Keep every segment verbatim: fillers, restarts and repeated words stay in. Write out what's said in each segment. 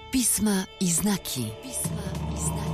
Pisma i znaki. Pisma i znaki.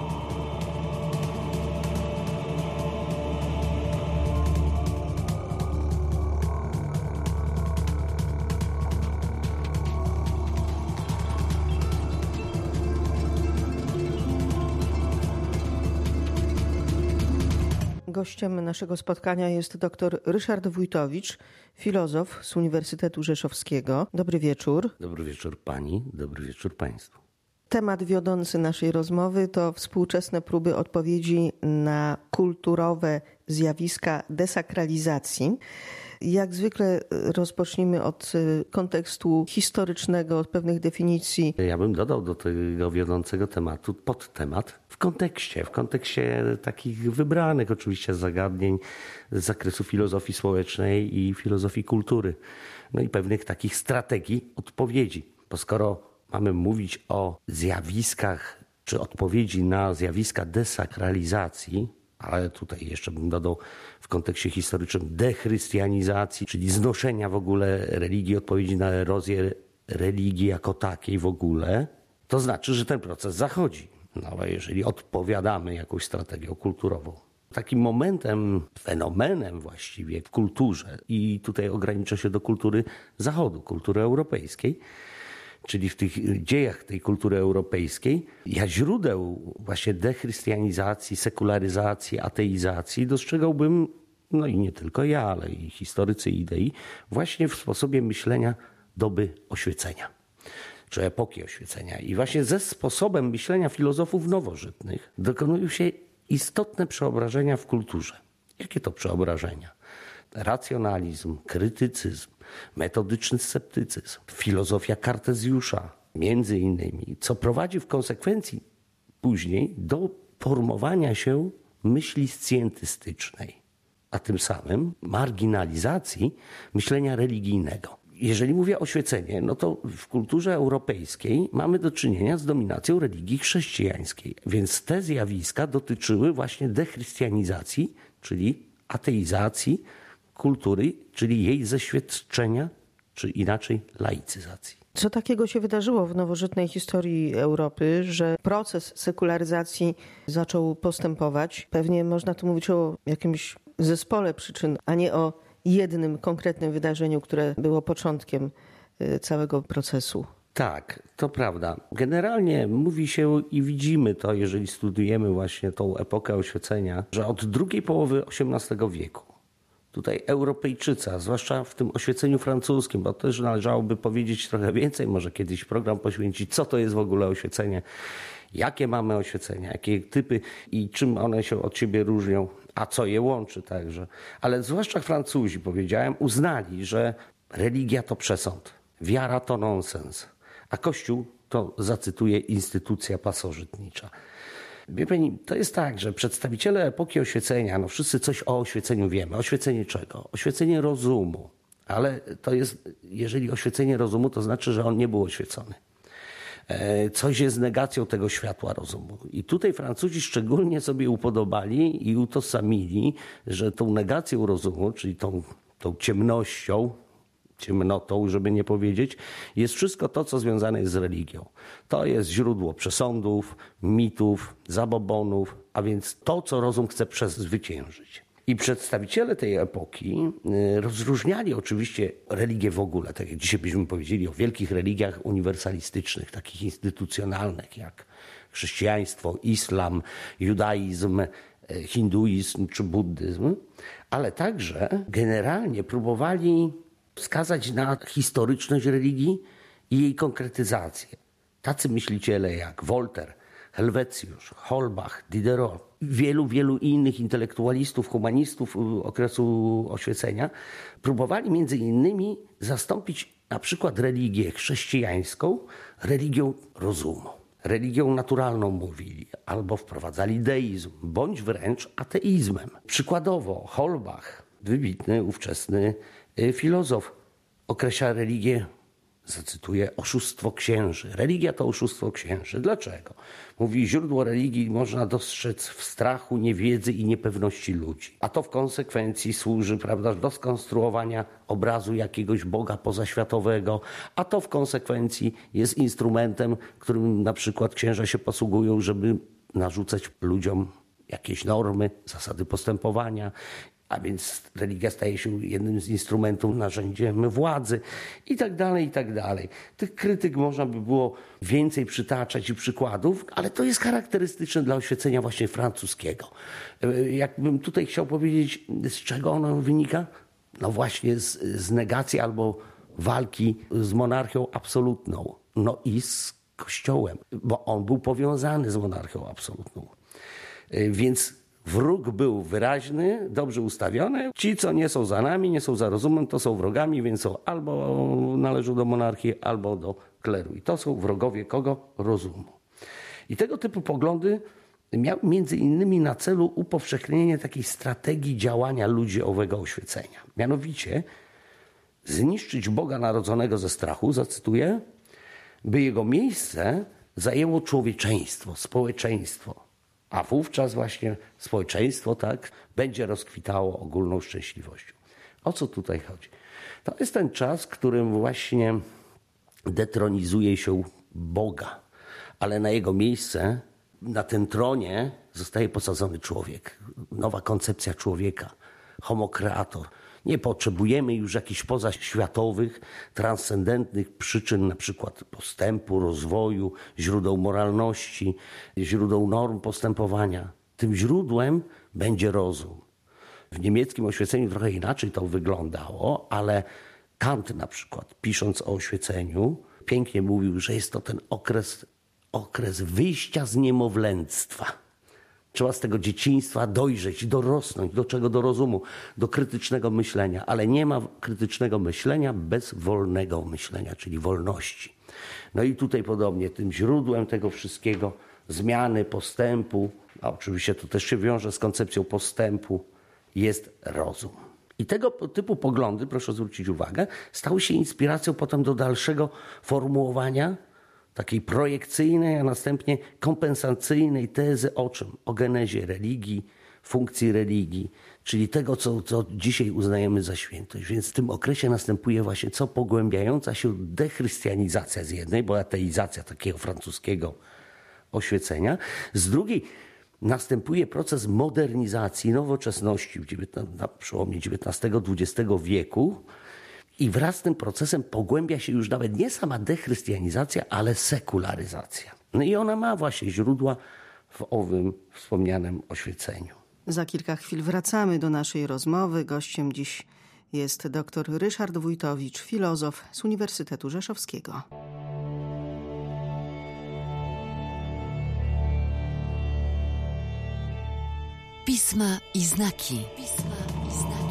Gościem naszego spotkania jest dr Ryszard Wójtowicz, filozof z Uniwersytetu Rzeszowskiego. Dobry wieczór. Dobry wieczór pani, dobry wieczór państwu. Temat wiodący naszej rozmowy to współczesne próby odpowiedzi na kulturowe zjawiska desakralizacji. Jak zwykle rozpocznijmy od kontekstu historycznego, od pewnych definicji. Ja bym dodał do tego wiodącego tematu podtemat w kontekście, w kontekście takich wybranych oczywiście zagadnień z zakresu filozofii społecznej i filozofii kultury. No i pewnych takich strategii odpowiedzi. Bo skoro mamy mówić o zjawiskach, czy odpowiedzi na zjawiska desakralizacji, ale tutaj jeszcze bym dodał w kontekście historycznym dechrystianizacji, czyli znoszenia w ogóle religii, odpowiedzi na erozję religii jako takiej w ogóle, to znaczy, że ten proces zachodzi. No ale jeżeli odpowiadamy jakąś strategią kulturową. Takim momentem, fenomenem właściwie w kulturze, i tutaj ograniczę się do kultury Zachodu, kultury europejskiej, czyli w tych dziejach tej kultury europejskiej, ja źródeł właśnie dechrystianizacji, sekularyzacji, ateizacji dostrzegałbym, no i nie tylko ja, ale i historycy idei, właśnie w sposobie myślenia doby oświecenia, czy epoki oświecenia. I właśnie ze sposobem myślenia filozofów nowożytnych dokonują się istotne przeobrażenia w kulturze. Jakie to przeobrażenia? Racjonalizm, krytycyzm, metodyczny sceptycyzm, filozofia Kartezjusza, między innymi, co prowadzi w konsekwencji później do formowania się myśli scjentystycznej, a tym samym marginalizacji myślenia religijnego. Jeżeli mówię oświecenie, no to w kulturze europejskiej mamy do czynienia z dominacją religii chrześcijańskiej, więc te zjawiska dotyczyły właśnie dechrystianizacji, czyli ateizacji kultury, czyli jej zeświadczenia, czy inaczej laicyzacji. Co takiego się wydarzyło w nowożytnej historii Europy, że proces sekularyzacji zaczął postępować? Pewnie można tu mówić o jakimś zespole przyczyn, a nie o jednym konkretnym wydarzeniu, które było początkiem całego procesu. Tak, to prawda. Generalnie mówi się i widzimy to, jeżeli studujemy właśnie tą epokę oświecenia, że od drugiej połowy osiemnastego wieku tutaj Europejczycy, zwłaszcza w tym oświeceniu francuskim, bo też należałoby powiedzieć trochę więcej, może kiedyś program poświęcić, co to jest w ogóle oświecenie, jakie mamy oświecenia, jakie typy i czym one się od siebie różnią, a co je łączy także. Ale zwłaszcza Francuzi, powiedziałem, uznali, że religia to przesąd, wiara to nonsens, a Kościół to, zacytuję, instytucja pasożytnicza. Wie pani, to jest tak, że przedstawiciele epoki oświecenia, no wszyscy coś o oświeceniu wiemy. Oświecenie czego? Oświecenie rozumu. Ale to jest, jeżeli oświecenie rozumu, to znaczy, że on nie był oświecony. Coś jest negacją tego światła rozumu. I tutaj Francuzi szczególnie sobie upodobali i utożsamili, że tą negacją rozumu, czyli tą, tą ciemnością, ciemnotą, żeby nie powiedzieć, jest wszystko to, co związane jest z religią. To jest źródło przesądów, mitów, zabobonów, a więc to, co rozum chce przezwyciężyć. I przedstawiciele tej epoki rozróżniali oczywiście religię w ogóle, tak jak dzisiaj byśmy powiedzieli o wielkich religiach uniwersalistycznych, takich instytucjonalnych jak chrześcijaństwo, islam, judaizm, hinduizm czy buddyzm, ale także generalnie próbowali wskazać na historyczność religii i jej konkretyzację. Tacy myśliciele jak Voltaire, Helwecjusz, Holbach, Diderot, wielu, wielu innych intelektualistów, humanistów okresu oświecenia próbowali między innymi zastąpić na przykład religię chrześcijańską religią rozumu. Religią naturalną mówili, albo wprowadzali deizm, bądź wręcz ateizmem. Przykładowo Holbach, wybitny ówczesny filozof, określa religię zacytuję, oszustwo księży. Religia to oszustwo księży. Dlaczego? Mówi, źródło religii można dostrzec w strachu, niewiedzy i niepewności ludzi. A to w konsekwencji służy, prawda, do skonstruowania obrazu jakiegoś Boga pozaświatowego, a to w konsekwencji jest instrumentem, którym na przykład księża się posługują, żeby narzucać ludziom jakieś normy, zasady postępowania, a więc religia staje się jednym z instrumentów, narzędziem władzy i tak dalej, i tak dalej. Tych krytyk można by było więcej przytaczać i przykładów, ale to jest charakterystyczne dla oświecenia właśnie francuskiego. Jakbym tutaj chciał powiedzieć, z czego ono wynika? No właśnie z, z negacji albo walki z monarchią absolutną. No i z Kościołem, bo on był powiązany z monarchią absolutną. Więc wróg był wyraźny, dobrze ustawiony. Ci, co nie są za nami, nie są za rozumem, to są wrogami, więc są albo należą do monarchii, albo do kleru. I to są wrogowie kogo? Rozumu. I tego typu poglądy miały między innymi na celu upowszechnienie takiej strategii działania ludzi owego oświecenia. Mianowicie zniszczyć Boga narodzonego ze strachu, zacytuję, by jego miejsce zajęło człowieczeństwo, społeczeństwo. A wówczas właśnie społeczeństwo tak będzie rozkwitało ogólną szczęśliwością. O co tutaj chodzi? To jest ten czas, w którym właśnie detronizuje się Boga, ale na jego miejsce, na tym tronie zostaje posadzony człowiek. Nowa koncepcja człowieka, homo creator. Nie potrzebujemy już jakichś pozaświatowych, transcendentnych przyczyn, na przykład postępu, rozwoju, źródeł moralności, źródeł norm postępowania. Tym źródłem będzie rozum. W niemieckim oświeceniu trochę inaczej to wyglądało, ale Kant na przykład, pisząc o oświeceniu, pięknie mówił, że jest to ten okres, okres wyjścia z niemowlęctwa. Trzeba z tego dzieciństwa dojrzeć, dorosnąć. Do czego? Do rozumu, do krytycznego myślenia. Ale nie ma krytycznego myślenia bez wolnego myślenia, czyli wolności. No i tutaj podobnie tym źródłem tego wszystkiego, zmiany, postępu, a oczywiście to też się wiąże z koncepcją postępu, jest rozum. I tego typu poglądy, proszę zwrócić uwagę, stały się inspiracją potem do dalszego formułowania takiej projekcyjnej, a następnie kompensacyjnej tezy o czym? O genezie religii, funkcji religii, czyli tego, co, co dzisiaj uznajemy za świętość. Więc w tym okresie następuje właśnie co pogłębiająca się dechrystianizacja z jednej, bo ateizacja takiego francuskiego oświecenia, z drugiej następuje proces modernizacji, nowoczesności w dziewiętnastym, na przełomie dziewiętnastego dwudziestego wieku. I wraz z tym procesem pogłębia się już nawet nie sama dechrystianizacja, ale sekularyzacja. No i ona ma właśnie źródła w owym wspomnianym oświeceniu. Za kilka chwil wracamy do naszej rozmowy. Gościem dziś jest dr Ryszard Wójtowicz, filozof z Uniwersytetu Rzeszowskiego. Pisma i znaki. Pisma i znaki.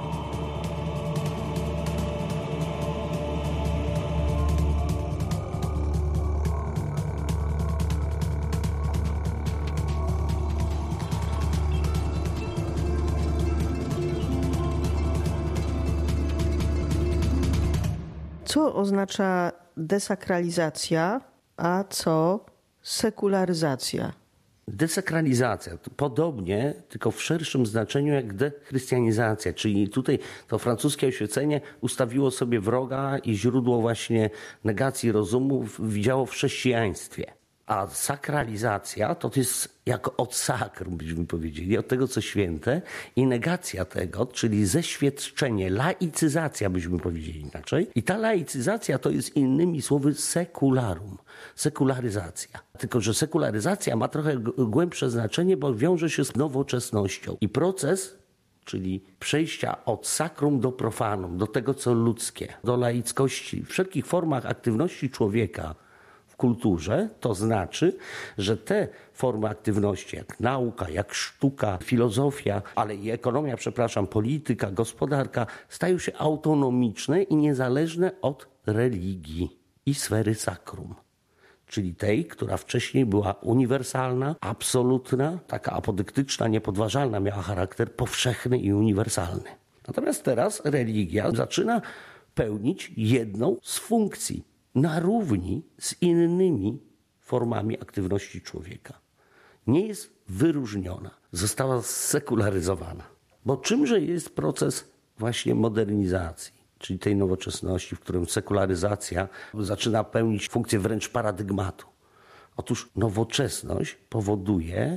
Co oznacza desakralizacja, a co sekularyzacja? Desakralizacja, to podobnie, tylko w szerszym znaczeniu jak dechrystianizacja, czyli tutaj to francuskie oświecenie ustawiło sobie wroga i źródło właśnie negacji rozumu widziało w chrześcijaństwie. A sakralizacja to jest jako od sakrum, byśmy powiedzieli, od tego, co święte, i negacja tego, czyli zeświadczenie, laicyzacja, byśmy powiedzieli inaczej. I ta laicyzacja to jest innymi słowy sekularum, sekularyzacja. Tylko że sekularyzacja ma trochę głębsze znaczenie, bo wiąże się z nowoczesnością. I proces, czyli przejścia od sakrum do profanum, do tego, co ludzkie, do laickości, w wszelkich formach aktywności człowieka, kulturze, to znaczy, że te formy aktywności, jak nauka, jak sztuka, filozofia, ale i ekonomia, przepraszam, polityka, gospodarka, stają się autonomiczne i niezależne od religii i sfery sakrum. Czyli tej, która wcześniej była uniwersalna, absolutna, taka apodyktyczna, niepodważalna, miała charakter powszechny i uniwersalny. Natomiast teraz religia zaczyna pełnić jedną z funkcji na równi z innymi formami aktywności człowieka. Nie jest wyróżniona, została sekularyzowana. Bo czymże jest proces właśnie modernizacji, czyli tej nowoczesności, w którym sekularyzacja zaczyna pełnić funkcję wręcz paradygmatu? Otóż nowoczesność powoduje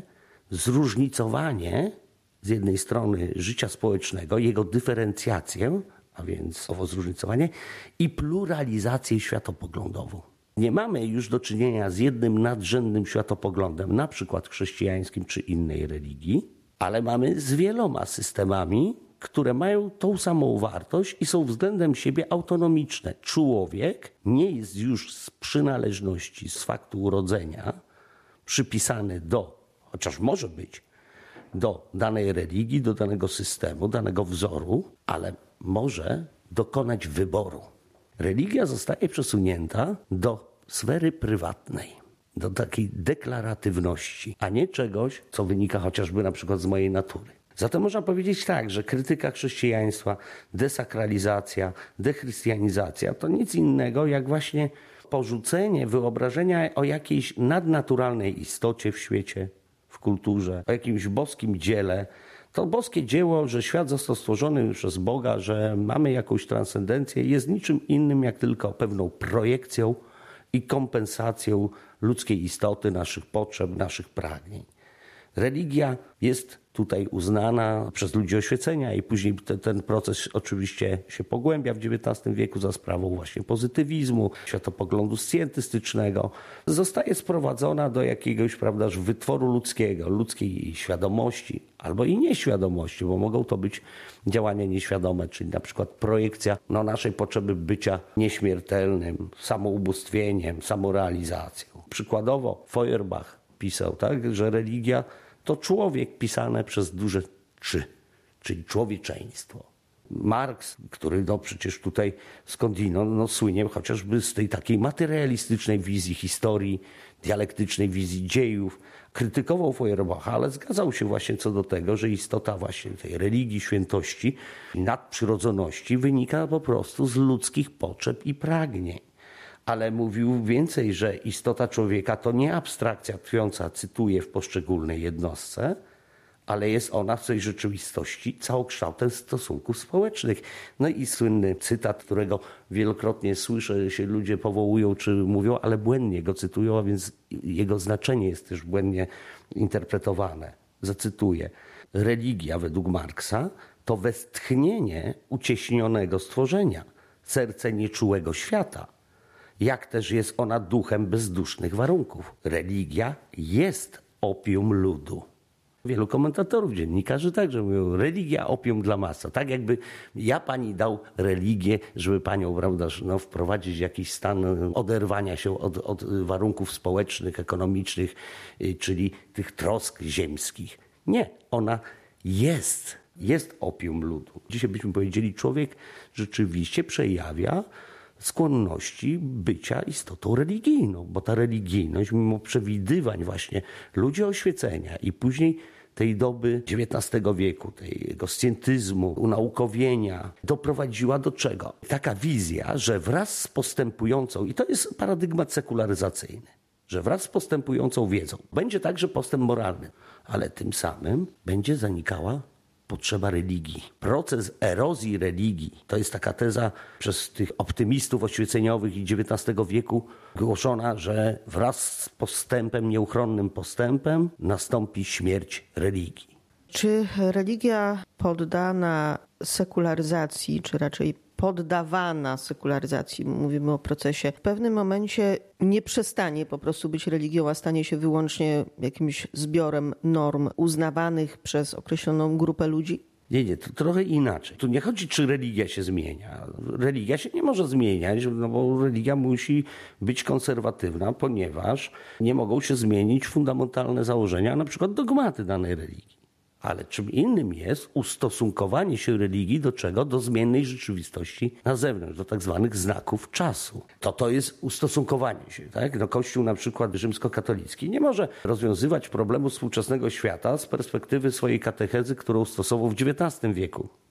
zróżnicowanie z jednej strony życia społecznego, jego dyferencjację, a więc owo zróżnicowanie, i pluralizację światopoglądową. Nie mamy już do czynienia z jednym nadrzędnym światopoglądem, na przykład chrześcijańskim czy innej religii, ale mamy z wieloma systemami, które mają tą samą wartość i są względem siebie autonomiczne. Człowiek nie jest już z przynależności, z faktu urodzenia przypisany do, chociaż może być, do danej religii, do danego systemu, danego wzoru, ale może dokonać wyboru. Religia zostaje przesunięta do sfery prywatnej, do takiej deklaratywności, a nie czegoś, co wynika chociażby na przykład z mojej natury. Zatem można powiedzieć tak, że krytyka chrześcijaństwa, desakralizacja, dechrystianizacja to nic innego jak właśnie porzucenie wyobrażenia o jakiejś nadnaturalnej istocie w świecie, w kulturze, o jakimś boskim dziele. To boskie dzieło, że świat został stworzony przez Boga, że mamy jakąś transcendencję, jest niczym innym jak tylko pewną projekcją i kompensacją ludzkiej istoty, naszych potrzeb, naszych pragnień. Religia jest tutaj uznana przez ludzi oświecenia i później te, ten proces oczywiście się pogłębia w dziewiętnastym wieku za sprawą właśnie pozytywizmu, światopoglądu scjentystycznego. Zostaje sprowadzona do jakiegoś, prawda, wytworu ludzkiego, ludzkiej świadomości albo i nieświadomości, bo mogą to być działania nieświadome, czyli na przykład projekcja no, naszej potrzeby bycia nieśmiertelnym, samoubóstwieniem, samorealizacją. Przykładowo Feuerbach pisał, tak, że religia to człowiek pisane przez duże trzy, czyli człowieczeństwo. Marks, który no przecież tutaj skądinąd no, słynie chociażby z tej takiej materialistycznej wizji historii, dialektycznej wizji dziejów, krytykował Feuerbacha, ale zgadzał się właśnie co do tego, że istota właśnie tej religii, świętości i nadprzyrodzoności wynika po prostu z ludzkich potrzeb i pragnień. Ale mówił więcej, że istota człowieka to nie abstrakcja tkwiąca, cytuję, w poszczególnej jednostce, ale jest ona w swojej rzeczywistości całokształtem stosunków społecznych. No i słynny cytat, którego wielokrotnie słyszę, się ludzie powołują czy mówią, ale błędnie go cytują, a więc jego znaczenie jest też błędnie interpretowane. Zacytuję. Religia według Marksa to westchnienie ucieśnionego stworzenia, serce nieczułego świata. Jak też jest ona duchem bezdusznych warunków. Religia jest opium ludu. Wielu komentatorów, dziennikarzy także mówią, religia opium dla masa. Tak jakby ja pani dał religię, żeby panią, prawda, no, wprowadzić w jakiś stan oderwania się od, od warunków społecznych, ekonomicznych, czyli tych trosk ziemskich. Nie, ona jest, jest opium ludu. Dzisiaj byśmy powiedzieli, człowiek rzeczywiście przejawia skłonności bycia istotą religijną, bo ta religijność, mimo przewidywań właśnie ludzi oświecenia i później tej doby dziewiętnastego wieku, tego scjentyzmu, unaukowienia, doprowadziła do czego? Taka wizja, że wraz z postępującą, i to jest paradygmat sekularyzacyjny, że wraz z postępującą wiedzą będzie także postęp moralny, ale tym samym będzie zanikała potrzeba religii. Proces erozji religii, to jest taka teza przez tych optymistów oświeceniowych i dziewiętnastego wieku głoszona, że wraz z postępem, nieuchronnym postępem nastąpi śmierć religii. Czy religia poddana sekularyzacji, czy raczej poddawana sekularyzacji, mówimy o procesie, w pewnym momencie nie przestanie po prostu być religią, a stanie się wyłącznie jakimś zbiorem norm uznawanych przez określoną grupę ludzi? Nie, nie, to trochę inaczej. Tu nie chodzi, czy religia się zmienia. Religia się nie może zmieniać, no bo religia musi być konserwatywna, ponieważ nie mogą się zmienić fundamentalne założenia, na przykład dogmaty danej religii. Ale czym innym jest ustosunkowanie się religii do czego? Do zmiennej rzeczywistości na zewnątrz, do tak zwanych znaków czasu. To to jest ustosunkowanie się. Tak? No, Kościół na przykład rzymskokatolicki nie może rozwiązywać problemu współczesnego świata z perspektywy swojej katechezy, którą stosował w dziewiętnastym wieku.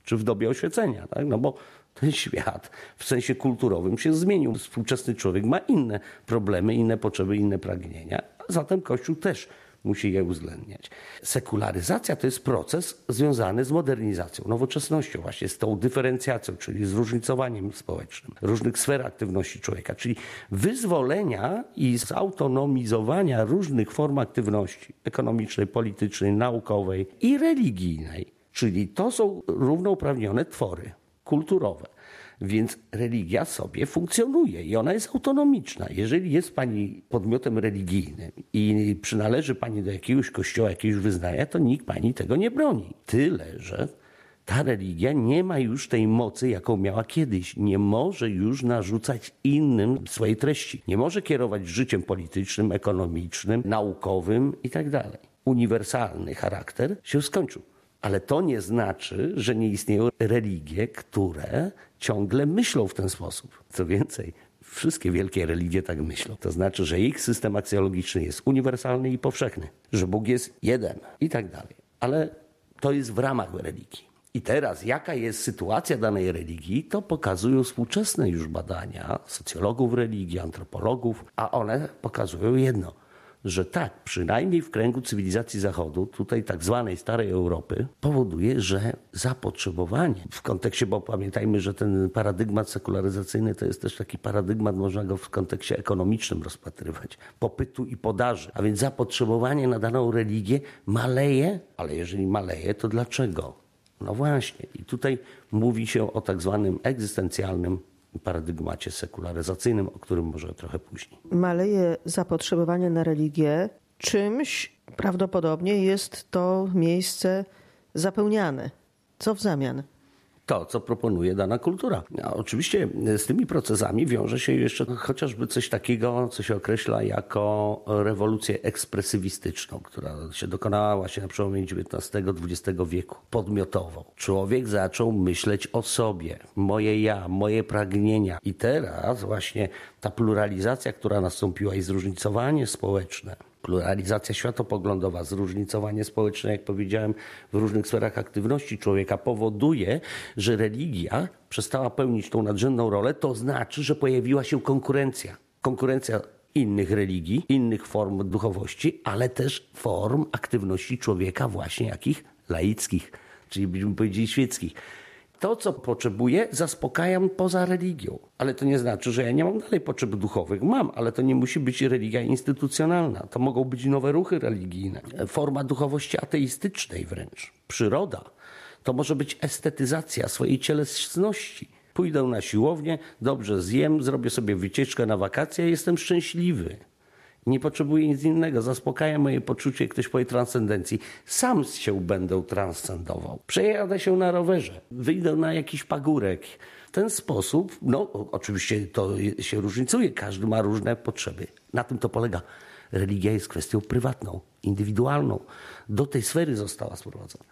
czy w dobie oświecenia, tak? No bo ten świat w sensie kulturowym się zmienił. Współczesny człowiek ma inne problemy, inne potrzeby, inne pragnienia, a zatem Kościół też musi je uwzględniać. Sekularyzacja to jest proces związany z modernizacją, nowoczesnością, właśnie z tą dyferencjacją, czyli zróżnicowaniem społecznym różnych sfer aktywności człowieka, czyli wyzwolenia i zautonomizowania różnych form aktywności ekonomicznej, politycznej, naukowej i religijnej. Czyli to są równouprawnione twory kulturowe. Więc religia sobie funkcjonuje i ona jest autonomiczna. Jeżeli jest pani podmiotem religijnym i przynależy pani do jakiegoś kościoła, jakiegoś wyznania, to nikt pani tego nie broni. Tyle, że ta religia nie ma już tej mocy, jaką miała kiedyś. Nie może już narzucać innym swojej treści. Nie może kierować życiem politycznym, ekonomicznym, naukowym itd. Uniwersalny charakter się skończył. Ale to nie znaczy, że nie istnieją religie, które ciągle myślą w ten sposób. Co więcej, wszystkie wielkie religie tak myślą. To znaczy, że ich system aksjologiczny jest uniwersalny i powszechny, że Bóg jest jeden i tak dalej. Ale to jest w ramach religii. I teraz jaka jest sytuacja danej religii, to pokazują współczesne już badania socjologów religii, antropologów, a one pokazują jedno, że tak, przynajmniej w kręgu cywilizacji Zachodu, tutaj tak zwanej starej Europy, powoduje, że zapotrzebowanie w kontekście, bo pamiętajmy, że ten paradygmat sekularyzacyjny to jest też taki paradygmat, można go w kontekście ekonomicznym rozpatrywać, popytu i podaży. A więc zapotrzebowanie na daną religię maleje, ale jeżeli maleje, to dlaczego? No właśnie. I tutaj mówi się o tak zwanym egzystencjalnym paradygmacie sekularyzacyjnym, o którym może trochę później. Maleje zapotrzebowanie na religię. Czymś prawdopodobnie jest to miejsce zapełniane. Co w zamian? To, co proponuje dana kultura. A oczywiście z tymi procesami wiąże się jeszcze chociażby coś takiego, co się określa jako rewolucję ekspresywistyczną, która się dokonała właśnie na przełomie dziewiętnastego dwudziestego wieku, podmiotową. Człowiek zaczął myśleć o sobie, moje ja, moje pragnienia. I teraz właśnie ta pluralizacja, która nastąpiła i zróżnicowanie społeczne, pluralizacja światopoglądowa, zróżnicowanie społeczne, jak powiedziałem, w różnych sferach aktywności człowieka powoduje, że religia przestała pełnić tą nadrzędną rolę. To znaczy, że pojawiła się konkurencja. Konkurencja innych religii, innych form duchowości, ale też form aktywności człowieka właśnie jakich laickich, czyli byśmy powiedzieli świeckich. To, co potrzebuję, zaspokajam poza religią. Ale to nie znaczy, że ja nie mam dalej potrzeb duchowych. Mam, ale to nie musi być religia instytucjonalna. To mogą być nowe ruchy religijne. Forma duchowości ateistycznej wręcz. Przyroda. To może być estetyzacja swojej cielesności. Pójdę na siłownię, dobrze zjem, zrobię sobie wycieczkę na wakacje, jestem szczęśliwy. Nie potrzebuję nic innego. Zaspokaja moje poczucie, ktoś powie, transcendencji. Sam się będę transcendował. Przejadę się na rowerze. Wyjdę na jakiś pagórek. W ten sposób, no oczywiście to się różnicuje. Każdy ma różne potrzeby. Na tym to polega. Religia jest kwestią prywatną, indywidualną. Do tej sfery została sprowadzona.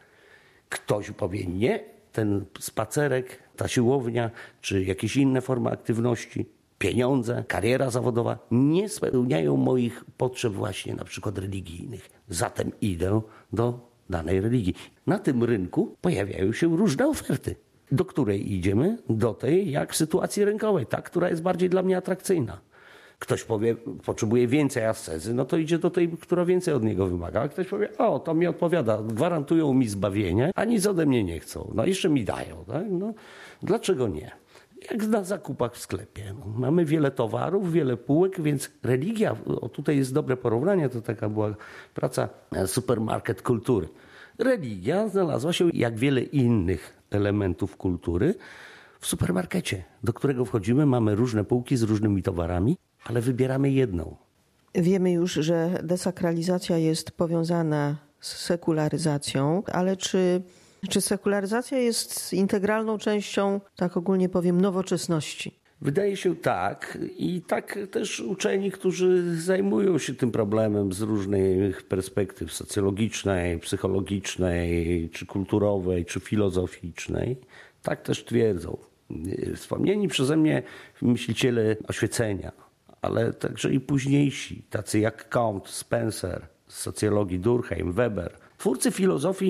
Ktoś powie nie, ten spacerek, ta siłownia, czy jakieś inne formy aktywności, pieniądze, kariera zawodowa nie spełniają moich potrzeb właśnie na przykład religijnych. Zatem idę do danej religii. Na tym rynku pojawiają się różne oferty. Do której idziemy? Do tej jak w sytuacji rynkowej, ta, która jest bardziej dla mnie atrakcyjna. Ktoś powie, potrzebuje więcej ascezy, no to idzie do tej, która więcej od niego wymaga. A ktoś powie, o, to mi odpowiada, gwarantują mi zbawienie, a nic ode mnie nie chcą. No jeszcze mi dają. Tak? No, dlaczego nie? Jak na zakupach w sklepie. Mamy wiele towarów, wiele półek, więc religia, o tutaj jest dobre porównanie, to taka była praca supermarket kultury. Religia znalazła się, jak wiele innych elementów kultury, w supermarkecie, do którego wchodzimy, mamy różne półki z różnymi towarami, ale wybieramy jedną. Wiemy już, że desakralizacja jest powiązana z sekularyzacją, ale czy... Czy sekularyzacja jest integralną częścią, tak ogólnie powiem, nowoczesności? Wydaje się tak i tak też uczeni, którzy zajmują się tym problemem z różnych perspektyw socjologicznej, psychologicznej, czy kulturowej, czy filozoficznej, tak też twierdzą. Wspomnieni przeze mnie myśliciele oświecenia, ale także i późniejsi, tacy jak Comte, Spencer, z socjologii Durkheim, Weber, twórcy filozofii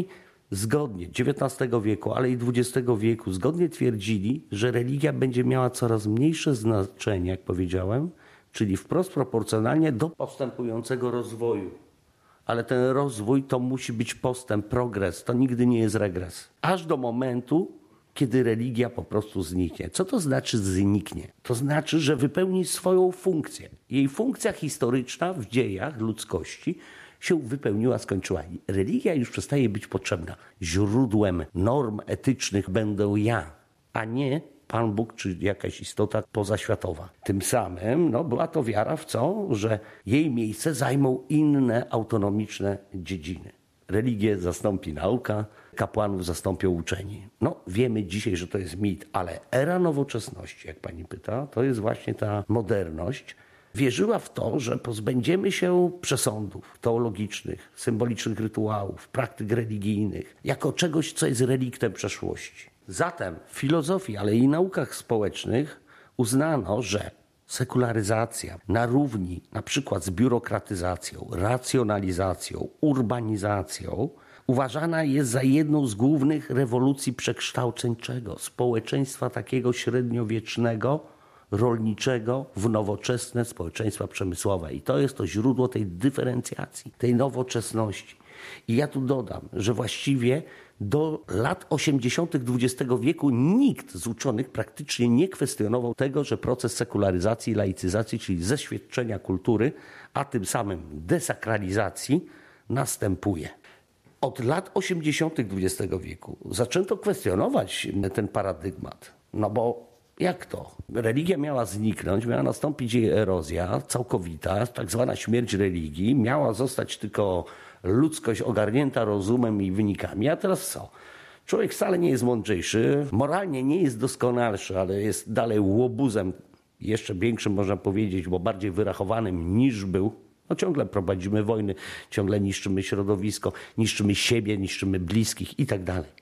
zgodnie dziewiętnastego wieku, ale i dwudziestego wieku, zgodnie twierdzili, że religia będzie miała coraz mniejsze znaczenie, jak powiedziałem, czyli wprost proporcjonalnie do postępującego rozwoju. Ale ten rozwój to musi być postęp, progres, to nigdy nie jest regres. Aż do momentu, kiedy religia po prostu zniknie. Co to znaczy zniknie? To znaczy, że wypełni swoją funkcję. Jej funkcja historyczna w dziejach ludzkości się wypełniła, skończyła. Religia już przestaje być potrzebna. Źródłem norm etycznych będę ja, a nie Pan Bóg czy jakaś istota pozaświatowa. Tym samym no, była to wiara w co? Że jej miejsce zajmą inne autonomiczne dziedziny. Religię zastąpi nauka, kapłanów zastąpią uczeni. No wiemy dzisiaj, że to jest mit, ale era nowoczesności, jak pani pyta, to jest właśnie ta moderność. Wierzyła w to, że pozbędziemy się przesądów teologicznych, symbolicznych rytuałów, praktyk religijnych, jako czegoś, co jest reliktem przeszłości. Zatem w filozofii, ale i naukach społecznych uznano, że sekularyzacja na równi na przykład z biurokratyzacją, racjonalizacją, urbanizacją uważana jest za jedną z głównych rewolucji przekształceń czego? Społeczeństwa takiego średniowiecznego, rolniczego w nowoczesne społeczeństwa przemysłowe. I to jest to źródło tej dyferencjacji, tej nowoczesności. I ja tu dodam, że właściwie do lat osiemdziesiątych dwudziestego wieku nikt z uczonych praktycznie nie kwestionował tego, że proces sekularyzacji i laicyzacji, czyli zeświadczenia kultury, a tym samym desakralizacji następuje. Od lat osiemdziesiątych dwudziestego wieku zaczęto kwestionować ten paradygmat. No bo jak to? Religia miała zniknąć, miała nastąpić jej erozja całkowita, tak zwana śmierć religii, miała zostać tylko ludzkość ogarnięta rozumem i wynikami. A teraz co? Człowiek wcale nie jest mądrzejszy, moralnie nie jest doskonalszy, ale jest dalej łobuzem, jeszcze większym można powiedzieć, bo bardziej wyrachowanym niż był. No ciągle prowadzimy wojny, ciągle niszczymy środowisko, niszczymy siebie, niszczymy bliskich i tak dalej.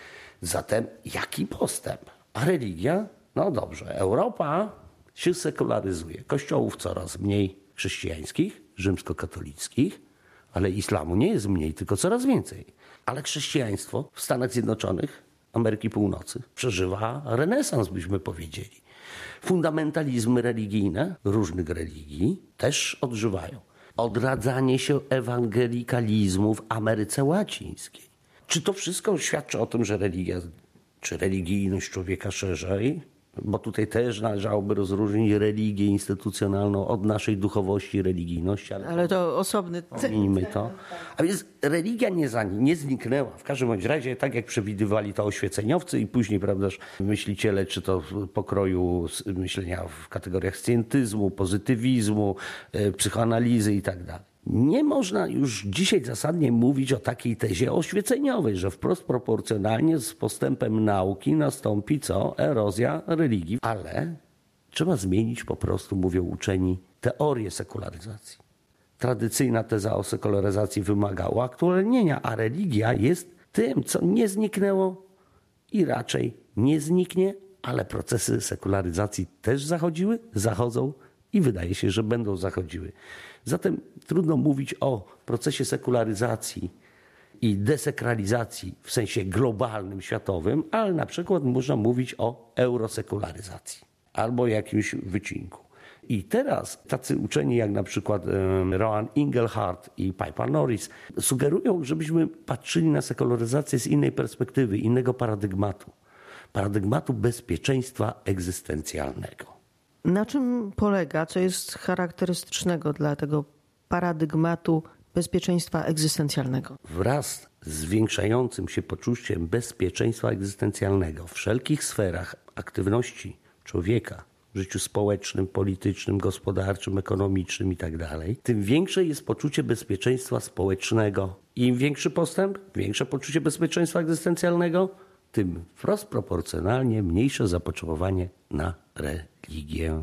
Zatem jaki postęp? A religia? No dobrze, Europa się sekularyzuje. Kościołów coraz mniej chrześcijańskich, rzymskokatolickich, ale islamu nie jest mniej, tylko coraz więcej. Ale chrześcijaństwo w Stanach Zjednoczonych, Ameryki Północy przeżywa renesans, byśmy powiedzieli. Fundamentalizmy religijne różnych religii też odżywają. Odradzanie się ewangelikalizmu w Ameryce Łacińskiej. Czy to wszystko świadczy o tym, że religia, czy religijność człowieka szerzej? Bo tutaj też należałoby rozróżnić religię instytucjonalną od naszej duchowości i religijności. Ale, ale to osobny... Pominijmy to. A więc religia nie, za, nie zniknęła. W każdym bądź razie, tak jak przewidywali to oświeceniowcy i później, prawda, myśliciele, czy to pokroju myślenia w kategoriach scjentyzmu, pozytywizmu, psychoanalizy i tak dalej. Nie można już dzisiaj zasadnie mówić o takiej tezie oświeceniowej, że wprost proporcjonalnie z postępem nauki nastąpi co? Erozja religii. Ale trzeba zmienić po prostu, mówią uczeni, teorię sekularyzacji. Tradycyjna teza o sekularyzacji wymaga uaktualnienia, a religia jest tym, co nie zniknęło i raczej nie zniknie, ale procesy sekularyzacji też zachodziły, zachodzą i wydaje się, że będą zachodziły. Zatem trudno mówić o procesie sekularyzacji i desakralizacji w sensie globalnym, światowym, ale na przykład można mówić o eurosekularyzacji albo jakimś wycinku. I teraz tacy uczeni jak na przykład Rowan Inglehart i Piper Norris sugerują, żebyśmy patrzyli na sekularyzację z innej perspektywy, innego paradygmatu. Paradygmatu bezpieczeństwa egzystencjalnego. Na czym polega, co jest charakterystycznego dla tego paradygmatu bezpieczeństwa egzystencjalnego? Wraz z zwiększającym się poczuciem bezpieczeństwa egzystencjalnego w wszelkich sferach aktywności człowieka, w życiu społecznym, politycznym, gospodarczym, ekonomicznym itd., tym większe jest poczucie bezpieczeństwa społecznego. Im większy postęp, większe poczucie bezpieczeństwa egzystencjalnego, tym wprost proporcjonalnie mniejsze zapotrzebowanie na religię.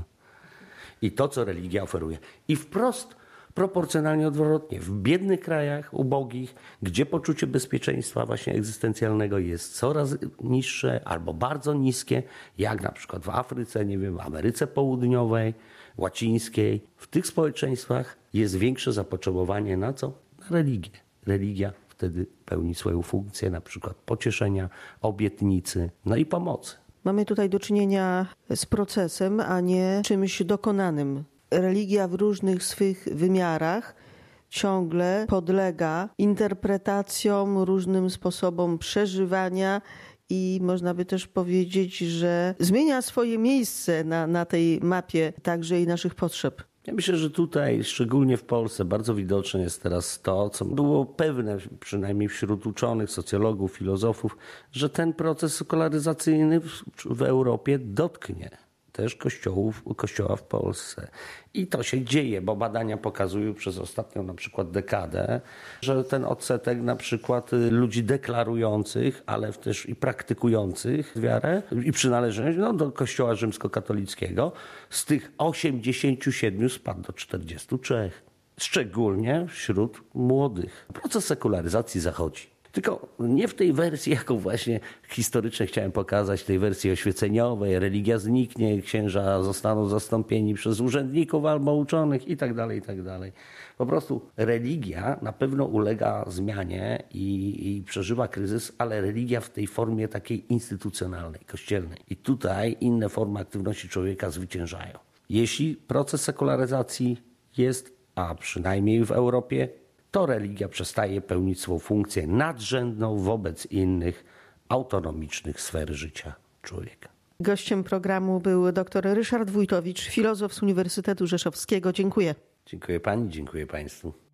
I to, co religia oferuje. I wprost proporcjonalnie odwrotnie. W biednych krajach, ubogich, gdzie poczucie bezpieczeństwa właśnie egzystencjalnego jest coraz niższe albo bardzo niskie, jak na przykład w Afryce, nie wiem, w Ameryce Południowej, Łacińskiej, w tych społeczeństwach jest większe zapotrzebowanie na co? Na religię. Religia wtedy pełni swoją funkcję, na przykład pocieszenia, obietnicy, no i pomocy. Mamy tutaj do czynienia z procesem, a nie czymś dokonanym. Religia w różnych swych wymiarach ciągle podlega interpretacjom, różnym sposobom przeżywania i można by też powiedzieć, że zmienia swoje miejsce na, na tej mapie także i naszych potrzeb. Ja myślę, że tutaj, szczególnie w Polsce, bardzo widoczne jest teraz to, co było pewne, przynajmniej wśród uczonych, socjologów, filozofów, że ten proces sekularyzacyjny w, w Europie dotknie też kościołów, kościoła w Polsce. I to się dzieje, bo badania pokazują przez ostatnią na przykład dekadę, że ten odsetek na przykład ludzi deklarujących, ale też i praktykujących wiarę i przynależność no, do kościoła rzymskokatolickiego z tych osiemdziesięciu siedmiu spadł do czterdziestu trzech. Szczególnie wśród młodych. Proces sekularyzacji zachodzi. Tylko nie w tej wersji, jaką właśnie historycznie chciałem pokazać, tej wersji oświeceniowej, religia zniknie, księża zostaną zastąpieni przez urzędników albo uczonych i tak dalej, i tak dalej. Po prostu religia na pewno ulega zmianie i, i przeżywa kryzys, ale religia w tej formie takiej instytucjonalnej, kościelnej. I tutaj inne formy aktywności człowieka zwyciężają. Jeśli proces sekularyzacji jest, a przynajmniej w Europie, to religia przestaje pełnić swą funkcję nadrzędną wobec innych autonomicznych sfer życia człowieka. Gościem programu był dr Ryszard Wójtowicz, filozof z Uniwersytetu Rzeszowskiego. Dziękuję. Dziękuję pani, dziękuję państwu.